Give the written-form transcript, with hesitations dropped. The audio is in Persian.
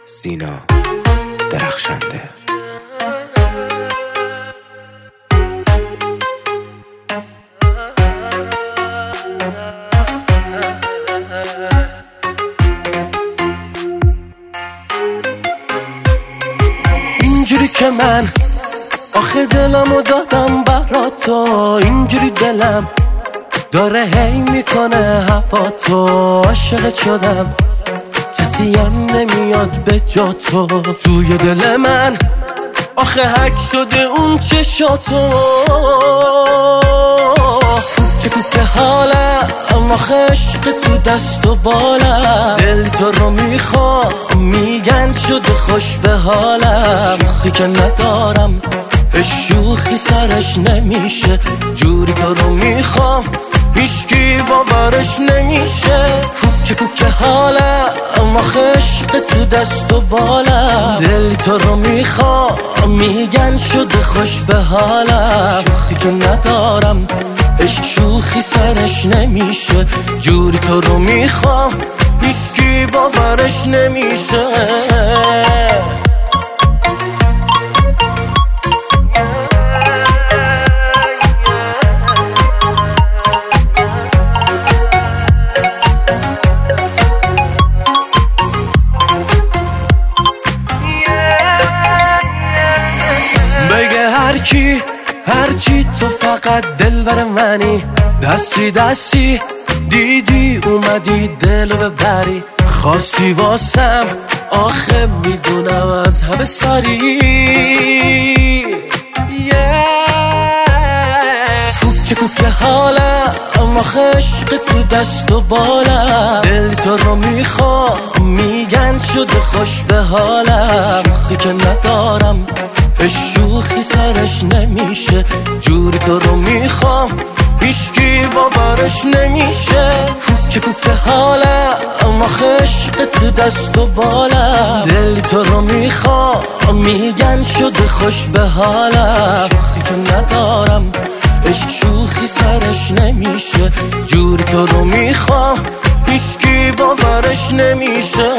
سینا درخشنده. اینجوری که من آخه دلمو دادم برا تو، اینجوری دلم داره هی میکنه هوا تو. عاشقت شدم کسی هم نمیاد به جا تو، توی دل من آخه حک شده اون چشاتو. که کوکه حالم آخه عشق تو دست و بالم، دل تو رو میخوام میگن شده خوش به حالم. شوخی که ندارم شوخی سرش نمیشه، جوری تو رو میخوام هیچکی باورش نمیشه. کوکه کوکه حالم آخه عشق تو دست و بالم، دل تو رو میخوام میگن شده خوش به حالم. شوخی که ندارم عشق شوخی سرش نمیشه، جوری تو رو میخوام هیچکی باورش نمیشه. بگه هرچی تو فقط دلبر منی، دستی دستی دیدی اومدی دلو ببری. خاصی واسم آخه میدونم از همه سری. کوکه کوکه حالم آخه عشق تو دست و بالم، دل تو رو میخوام میگن شده خوش به حالم. شوخی که ندارم شوخی سرش نمیشه، جوری تو رو میخوام هیچکی باورش نمیشه. کوکه کوکه حالم آخه عشق تو دست و بالم، دل تو رو میخوام میگن شده خوش به حالم. شوخی که ندارم عشق شوخی سرش نمیشه، جوری تو رو میخوام هیچکی باورش نمیشه.